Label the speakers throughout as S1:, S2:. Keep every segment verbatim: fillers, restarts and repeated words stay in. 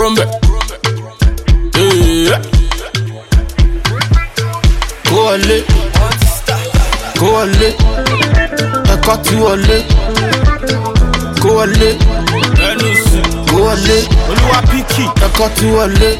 S1: Grumbe. Yeah. Go alley. Go alley. I got you alley. Go alley. Go alley.
S2: Oluwa Piki.
S1: I got you alley.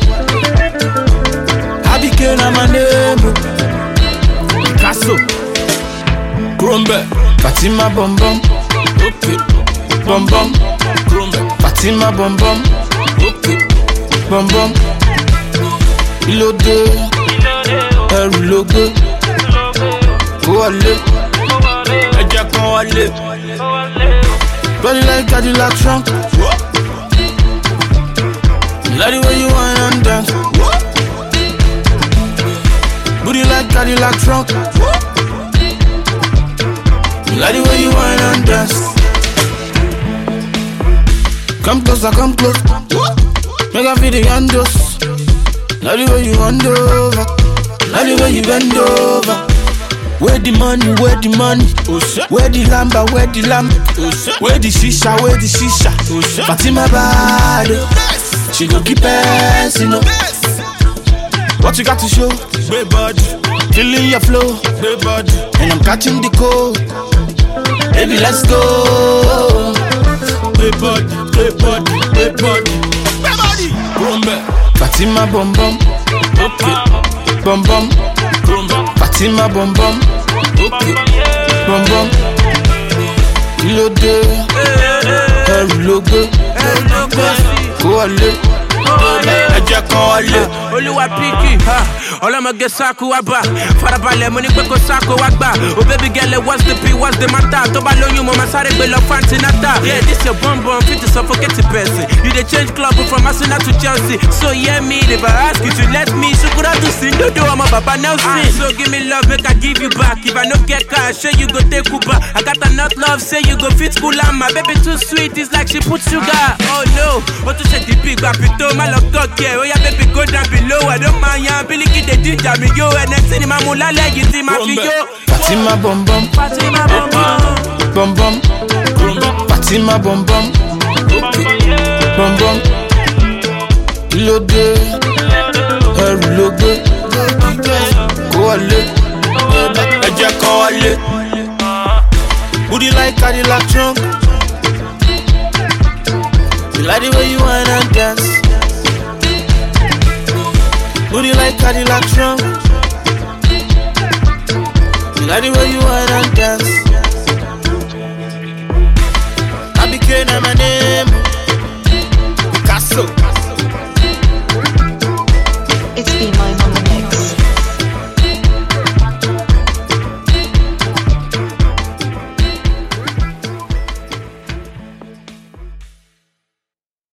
S2: Abike na my name. Picasso.
S1: Grumbe. Fatima bum bum. Okay. Bum bum. Grumbe. Fatima bum bum. Okay. Bum bum. Ilode. Ẹrù ló gbé. Go alley.
S2: Ẹ jẹ́ kan wọlé.
S1: Body like Cadillac trunk. You like the way you whine and dance. Booty like Cadillac trunk. You like the way you whine and dance. Come closer, come close. Make a feel the handles. Like the way you hand over. Like the way you bend over. Where the money, where the money? Where the lamba, where the lamba? Where the shisha, where the shisha? Fatima bad, she go keep passing, you know. What you got to show?
S2: Great body,
S1: Feeling your flow,
S2: great body.
S1: and I'm catching the code. Baby, let's go.
S2: Great body, great body, great body. Great body.
S1: Grumbe. Fatima bum bum. Okay. Bum bum.
S2: Grumbe.
S1: Fatima bum bum. Okay. Bum bum. Ilode. Ẹrù ló gbé. Go alley.
S2: Ẹ jẹ́ kan wọlé.
S3: Oluwa Piki, ha. Ọlọ́mọge sáku wá bá. Farabalẹ̀ mo ní pé kó sáko wá gbà. Oh baby girl, what's the P, what's the matter? Tó bá lóyún mo máa sáré gbé lọ fantinata. Yeah, this your bum bum, fit to suffocate the person. You dey change club from Arsenal to Chelsea. So yeah me, if I ask you to let me, Shukura to sin, do do, I'm a Baba Nelson. So give me love, make I give you back. If I no get cash, say you go take Uber. I got enough love, say you go fit school and my baby too sweet, it's like she put sugar. Oh no, what to say the big papito, my love talk here. Oh yeah baby, go down below, I don't mind ya. Billy Kid, they ginger me yo, and next thing my mula leg is in my video.
S1: Fatima bum bum.
S3: Fatima bum bum.
S1: Bum bum. Fatima bum bum. Okay. Bum bum. Ilode. Ẹrù ló gbé. Go alley.
S2: Ẹ jẹ́ kan wọlé.
S1: Booty like Cadillac trunk. You like the way you whine and dance. Booty like Cadillac trunk. You like the way you whine and dance. Abike na my name.